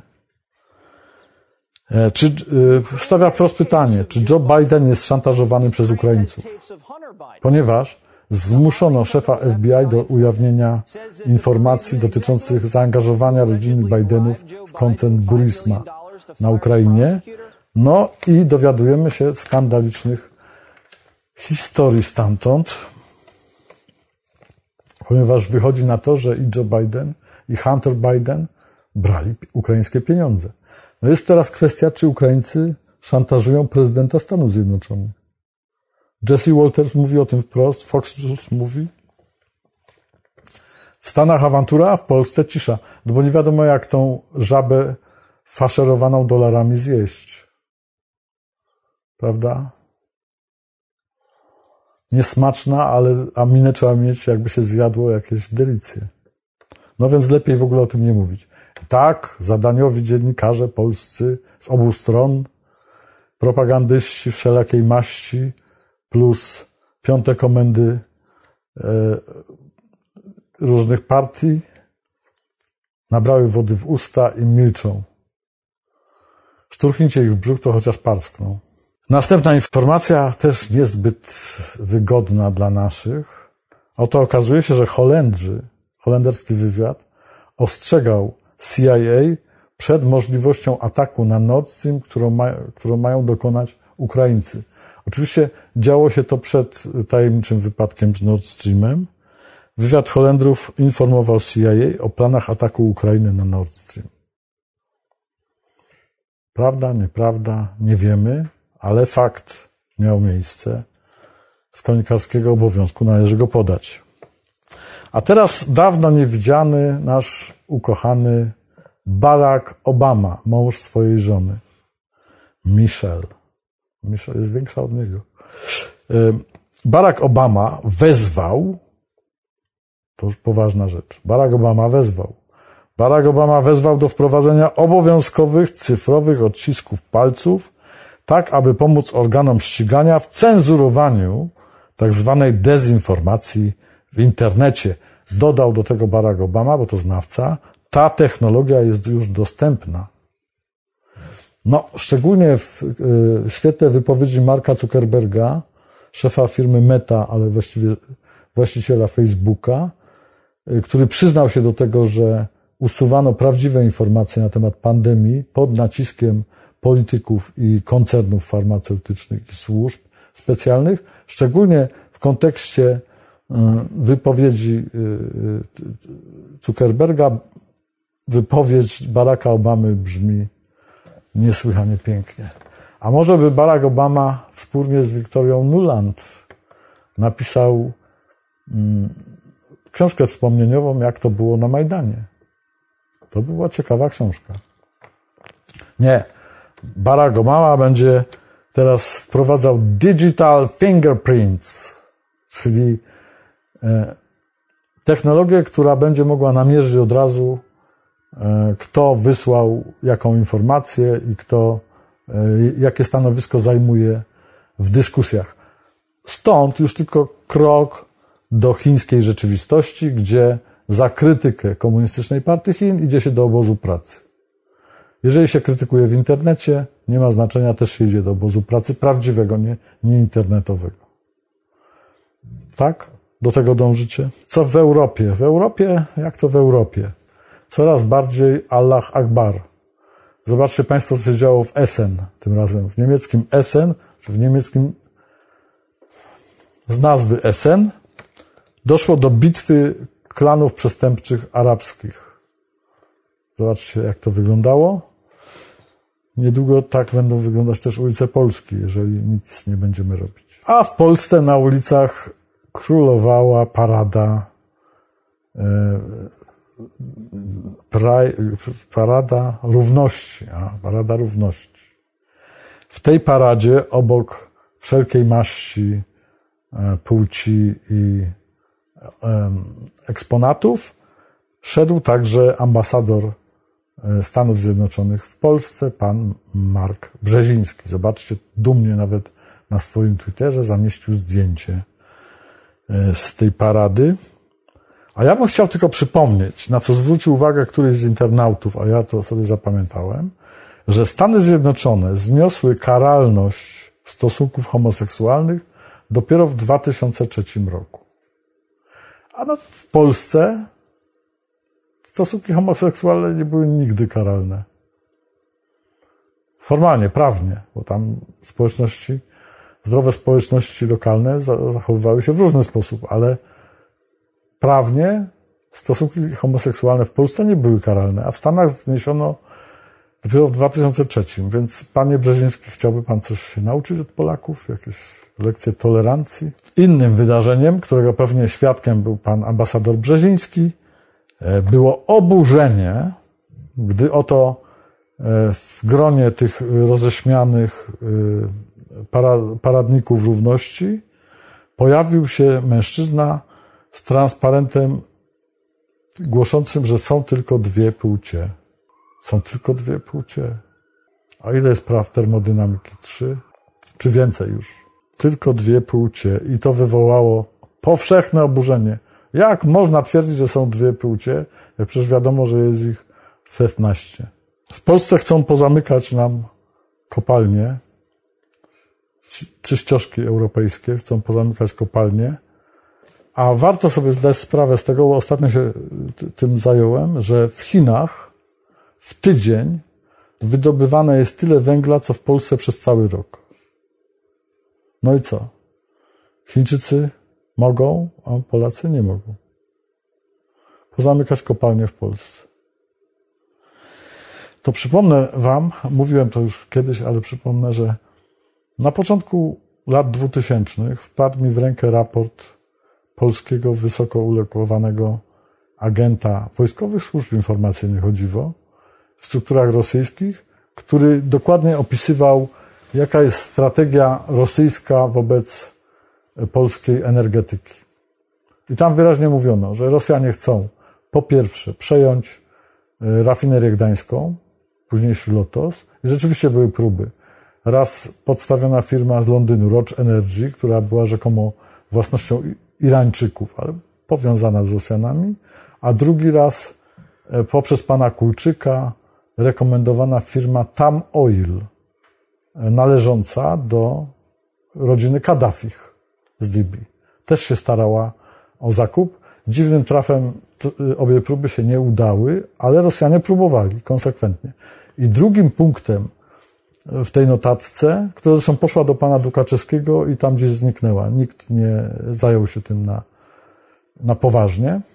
Czy, stawia wprost pytanie, czy Joe Biden jest szantażowany przez Ukraińców? Ponieważ zmuszono szefa F B I do ujawnienia informacji dotyczących zaangażowania rodziny Bidenów w koncern Burisma na Ukrainie. No i dowiadujemy się skandalicznych historii stamtąd, ponieważ wychodzi na to, że i Joe Biden, i Hunter Biden brali ukraińskie pieniądze. No jest teraz kwestia, czy Ukraińcy szantażują prezydenta Stanów Zjednoczonych. Jesse Walters mówi o tym wprost, Fox News mówi. W Stanach awantura, a w Polsce cisza. No bo nie wiadomo, jak tą żabę faszerowaną dolarami zjeść. Prawda? Niesmaczna, ale a minę trzeba mieć, jakby się zjadło jakieś delicje. No więc lepiej w ogóle o tym nie mówić. Tak, zadaniowi dziennikarze polscy z obu stron, propagandyści wszelakiej maści, plus piąte komendy e, różnych partii, nabrały wody w usta i milczą. Szturchnijcie ich w brzuch, to chociaż parskną. Następna informacja, też niezbyt wygodna dla naszych. Oto okazuje się, że Holendrzy, holenderski wywiad, ostrzegał C I A przed możliwością ataku na Nord Stream, którą, ma, którą mają dokonać Ukraińcy. Oczywiście działo się to przed tajemniczym wypadkiem z Nord Streamem. Wywiad Holendrów informował C I A o planach ataku Ukrainy na Nord Stream. Prawda, nieprawda, nie wiemy, ale fakt miał miejsce. Z kronikarskiego obowiązku należy go podać. A teraz dawno niewidziany nasz ukochany Barack Obama, mąż swojej żony. Michelle. Michelle jest większa od niego. Barack Obama wezwał, to już poważna rzecz, Barack Obama wezwał, Barack Obama wezwał do wprowadzenia obowiązkowych cyfrowych odcisków palców, tak aby pomóc organom ścigania w cenzurowaniu tak zwanej dezinformacji w internecie. Dodał do tego Barack Obama, bo to znawca, ta technologia jest już dostępna. No, szczególnie w y, świetle wypowiedzi Marka Zuckerberga, szefa firmy Meta, ale właściwie właściciela Facebooka, y, który przyznał się do tego, że usuwano prawdziwe informacje na temat pandemii pod naciskiem polityków i koncernów farmaceutycznych i służb specjalnych, szczególnie w kontekście wypowiedzi Zuckerberga wypowiedź Baracka Obamy brzmi niesłychanie pięknie. A może by Barack Obama wspólnie z Victorią Nuland napisał mm, książkę wspomnieniową, jak to było na Majdanie. To by była ciekawa książka. Nie. Barack Obama będzie teraz wprowadzał digital fingerprints, czyli e, technologię, która będzie mogła namierzyć od razu, e, kto wysłał jaką informację i kto, e, jakie stanowisko zajmuje w dyskusjach. Stąd już tylko krok do chińskiej rzeczywistości, gdzie za krytykę Komunistycznej Partii Chin idzie się do obozu pracy. Jeżeli się krytykuje w internecie, nie ma znaczenia, też się idzie do obozu pracy prawdziwego, nie, nie internetowego. Tak? Do tego dążycie? Co w Europie? W Europie, jak to w Europie? Coraz bardziej Allah Akbar. Zobaczcie Państwo, co się działo w Essen tym razem. W niemieckim Essen, czy w niemieckim z nazwy Essen, doszło do bitwy klanów przestępczych arabskich. Zobaczcie, jak to wyglądało. Niedługo tak będą wyglądać też ulice Polski, jeżeli nic nie będziemy robić. A w Polsce na ulicach królowała parada e, pra, parada równości. A, parada równości. W tej paradzie obok wszelkiej maści e, płci i e, eksponatów szedł także ambasador Stanów Zjednoczonych w Polsce, pan Mark Brzeziński. Zobaczcie, dumnie nawet na swoim Twitterze zamieścił zdjęcie z tej parady. A ja bym chciał tylko przypomnieć, na co zwrócił uwagę któryś z internautów, a ja to sobie zapamiętałem, że Stany Zjednoczone zniosły karalność stosunków homoseksualnych dopiero w dwa tysiące trzecim roku. A no, w Polsce stosunki homoseksualne nie były nigdy karalne. Formalnie, prawnie, bo tam społeczności, zdrowe społeczności lokalne zachowywały się w różny sposób, ale prawnie stosunki homoseksualne w Polsce nie były karalne, a w Stanach zniesiono dopiero w dwa tysiące trzecim. Więc panie Brzeziński, chciałby pan coś się nauczyć od Polaków? Jakieś lekcje tolerancji? Innym wydarzeniem, którego pewnie świadkiem był pan ambasador Brzeziński, było oburzenie, gdy oto w gronie tych roześmianych paradników równości pojawił się mężczyzna z transparentem głoszącym, że są tylko dwie płcie. Są tylko dwie płcie. A ile jest praw termodynamiki? Trzy? Czy więcej już? Tylko dwie płcie. I to wywołało powszechne oburzenie. Jak można twierdzić, że są dwie płcie, jak przecież wiadomo, że jest ich szesnaście. W Polsce chcą pozamykać nam kopalnie, czyścioszki europejskie chcą pozamykać kopalnie, a warto sobie zdać sprawę z tego, bo ostatnio się tym zająłem, że w Chinach w tydzień wydobywane jest tyle węgla, co w Polsce przez cały rok. No i co? Chińczycy mogą, a Polacy nie mogą. Pozamykać kopalnie w Polsce. To przypomnę wam, mówiłem to już kiedyś, ale przypomnę, że na początku lat dwutysięcznych wpadł mi w rękę raport polskiego wysoko ulokowanego agenta wojskowych służb informacyjnych, o dziwo, w strukturach rosyjskich, który dokładnie opisywał, jaka jest strategia rosyjska wobec polskiej energetyki. I tam wyraźnie mówiono, że Rosjanie chcą po pierwsze przejąć rafinerię gdańską, późniejszy Lotos. I rzeczywiście były próby. Raz podstawiona firma z Londynu, Roche Energy, która była rzekomo własnością Irańczyków, ale powiązana z Rosjanami, a drugi raz poprzez pana Kulczyka rekomendowana firma Tam Oil, należąca do rodziny Kaddafich z Libii. Też się starała o zakup. Dziwnym trafem obie próby się nie udały, ale Rosjanie próbowali konsekwentnie. I drugim punktem w tej notatce, która zresztą poszła do pana Dukaczewskiego i tam gdzieś zniknęła. Nikt nie zajął się tym na, na poważnie.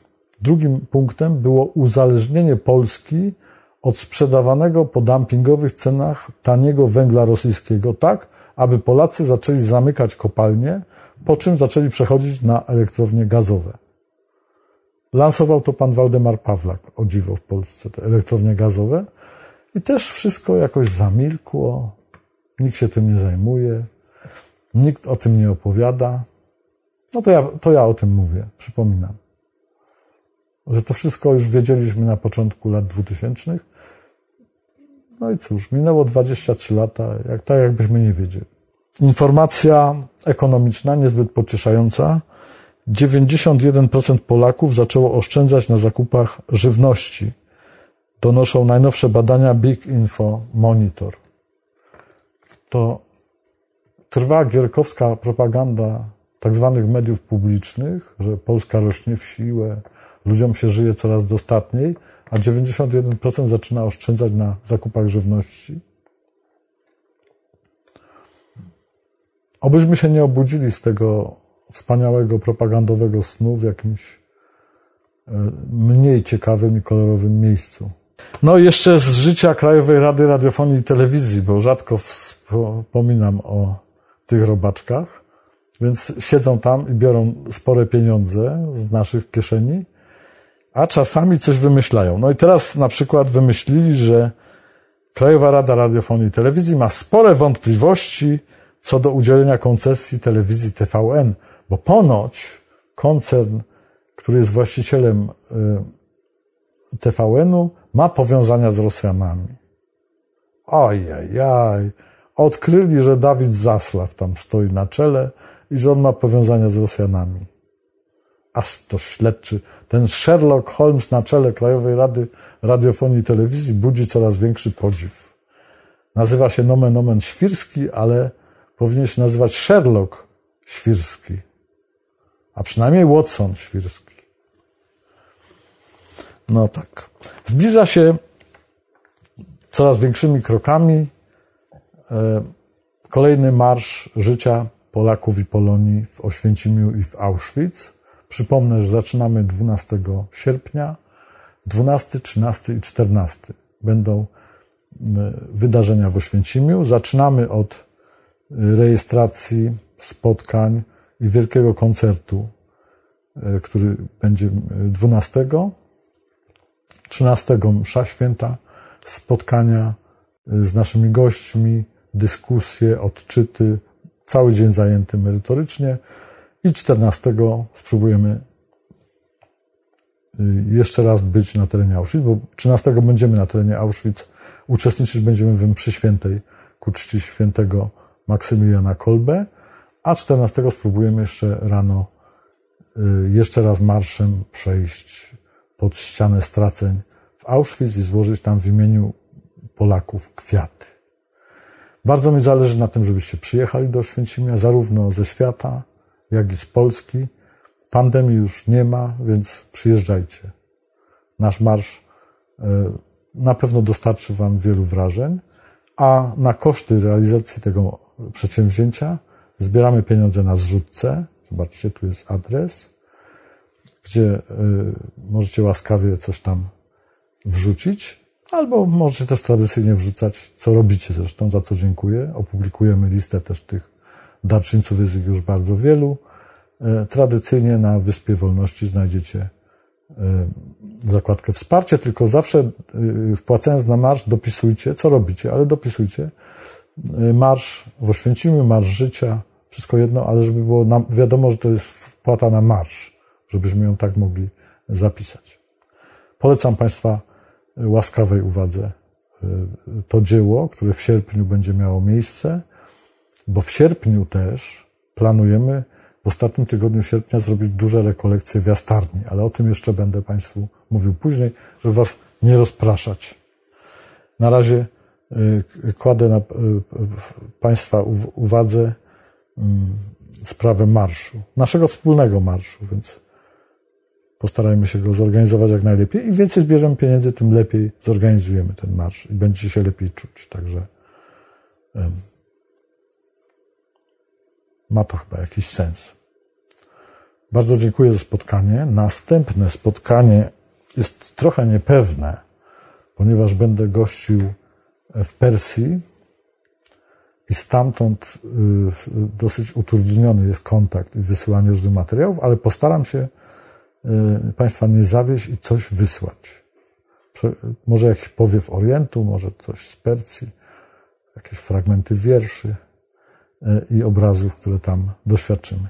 Drugim punktem było uzależnienie Polski od sprzedawanego po dumpingowych cenach taniego węgla rosyjskiego, tak, aby Polacy zaczęli zamykać kopalnie, po czym zaczęli przechodzić na elektrownie gazowe. Lansował to pan Waldemar Pawlak, o dziwo, w Polsce, te elektrownie gazowe. I też wszystko jakoś zamilkło, nikt się tym nie zajmuje, nikt o tym nie opowiada. No to ja, to ja o tym mówię, przypominam. Że to wszystko już wiedzieliśmy na początku lat dwutysięcznych. No i cóż, minęło dwadzieścia trzy lata, jak, tak jakbyśmy nie wiedzieli. Informacja ekonomiczna niezbyt pocieszająca. dziewięćdziesiąt jeden procent Polaków zaczęło oszczędzać na zakupach żywności. Donoszą najnowsze badania Big Info Monitor. To trwa gierkowska propaganda tak zwanych mediów publicznych, że Polska rośnie w siłę, ludziom się żyje coraz dostatniej, a dziewięćdziesiąt jeden procent zaczyna oszczędzać na zakupach żywności. Obyśmy się nie obudzili z tego wspaniałego propagandowego snu w jakimś mniej ciekawym i kolorowym miejscu. No i jeszcze z życia Krajowej Rady Radiofonii i Telewizji, bo rzadko wspominam o tych robaczkach, więc siedzą tam i biorą spore pieniądze z naszych kieszeni, a czasami coś wymyślają. No i teraz na przykład wymyślili, że Krajowa Rada Radiofonii i Telewizji ma spore wątpliwości co do udzielenia koncesji telewizji T V N, bo ponoć koncern, który jest właścicielem T V N-u, ma powiązania z Rosjanami. Ojajaj. Odkryli, że Dawid Zasław tam stoi na czele i że on ma powiązania z Rosjanami. Aż to śledczy. Ten Sherlock Holmes na czele Krajowej Rady Radiofonii i Telewizji budzi coraz większy podziw. Nazywa się nomen omen Świrski, ale powinien się nazywać Sherlock Świrski. A przynajmniej Watson Świrski. No tak. Zbliża się coraz większymi krokami kolejny marsz życia Polaków i Polonii w Oświęcimiu i w Auschwitz. Przypomnę, że zaczynamy dwunastego sierpnia. dwunastego, trzynastego i czternastego będą wydarzenia w Oświęcimiu. Zaczynamy od rejestracji, spotkań i wielkiego koncertu, który będzie dwunastego. trzynastego msza święta, spotkania z naszymi gośćmi, dyskusje, odczyty, cały dzień zajęty merytorycznie i czternastego spróbujemy jeszcze raz być na terenie Auschwitz, bo trzynastego będziemy na terenie Auschwitz, uczestniczyć będziemy w mszy świętej ku czci świętego Maksymiliana Kolbe, a czternastego spróbujemy jeszcze rano jeszcze raz marszem przejść pod ścianę straceń w Auschwitz i złożyć tam w imieniu Polaków kwiaty. Bardzo mi zależy na tym, żebyście przyjechali do Oświęcimia, zarówno ze świata, jak i z Polski. Pandemii już nie ma, więc przyjeżdżajcie. Nasz marsz na pewno dostarczy wam wielu wrażeń, a na koszty realizacji tego przedsięwzięcia zbieramy pieniądze na zrzutce. Zobaczcie, tu jest adres, gdzie możecie łaskawie coś tam wrzucić, albo możecie też tradycyjnie wrzucać, co robicie zresztą, za co dziękuję. Opublikujemy listę też tych darczyńców, jest ich już bardzo wielu. Tradycyjnie na Wyspie Wolności znajdziecie zakładkę wsparcie, tylko zawsze wpłacając na marsz dopisujcie, co robicie, ale dopisujcie marsz w Oświęcimiu, marsz życia, wszystko jedno, ale żeby było nam wiadomo, że to jest wpłata na marsz, żebyśmy ją tak mogli zapisać. Polecam Państwa łaskawej uwadze to dzieło, które w sierpniu będzie miało miejsce, bo w sierpniu też planujemy w ostatnim tygodniu sierpnia zrobić duże rekolekcje w Jastarni, ale o tym jeszcze będę Państwu mówił później, żeby Was nie rozpraszać. Na razie kładę na Państwa uwadze sprawę marszu, naszego wspólnego marszu, więc postarajmy się go zorganizować jak najlepiej. Im więcej zbierzemy pieniędzy, tym lepiej zorganizujemy ten marsz i będziecie się lepiej czuć. Także ma to chyba jakiś sens. Bardzo dziękuję za spotkanie. Następne spotkanie jest trochę niepewne, ponieważ będę gościł w Persji i stamtąd dosyć utrudniony jest kontakt i wysyłanie różnych materiałów, ale postaram się Państwa nie zawieść i coś wysłać. Może jakiś powiew Orientu, może coś z Persji, jakieś fragmenty wierszy i obrazów, które tam doświadczymy.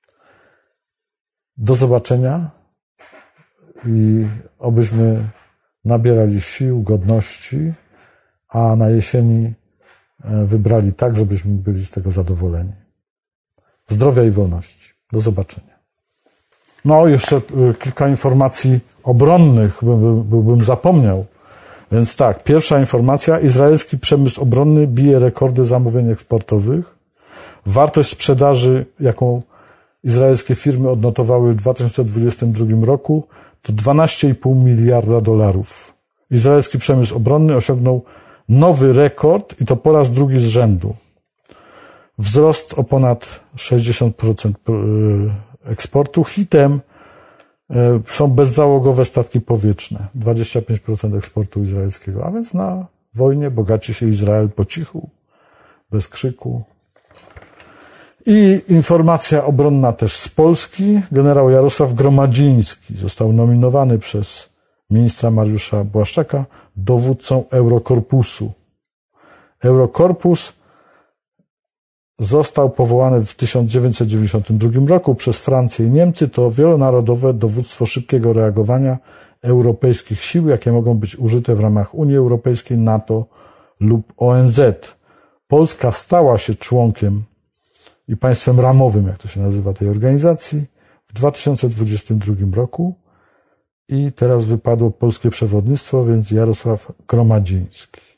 Do zobaczenia i obyśmy nabierali sił, godności, a na jesieni wybrali tak, żebyśmy byli z tego zadowoleni. Zdrowia i wolności. Do zobaczenia. No, jeszcze kilka informacji obronnych, byłbym zapomniał. Więc tak, pierwsza informacja. Izraelski przemysł obronny bije rekordy zamówień eksportowych. Wartość sprzedaży, jaką izraelskie firmy odnotowały w dwa tysiące dwudziestym drugim roku, to dwanaście i pół miliarda dolarów. Izraelski przemysł obronny osiągnął nowy rekord i to po raz drugi z rzędu. Wzrost o ponad sześćdziesiąt procent eksportu. Hitem są bezzałogowe statki powietrzne. dwadzieścia pięć procent eksportu izraelskiego. A więc na wojnie bogaci się Izrael po cichu, bez krzyku. I informacja obronna też z Polski. Generał Jarosław Gromadziński został nominowany przez ministra Mariusza Błaszczaka dowódcą Eurokorpusu. Eurokorpus został powołany w tysiąc dziewięćset dziewięćdziesiątym drugim roku przez Francję i Niemcy. To wielonarodowe dowództwo szybkiego reagowania europejskich sił, jakie mogą być użyte w ramach Unii Europejskiej, NATO lub O N Z. Polska stała się członkiem i państwem ramowym, jak to się nazywa, tej organizacji w dwa tysiące dwudziestym drugim roku i teraz wypadło polskie przewodnictwo, więc Jarosław Gromadziński.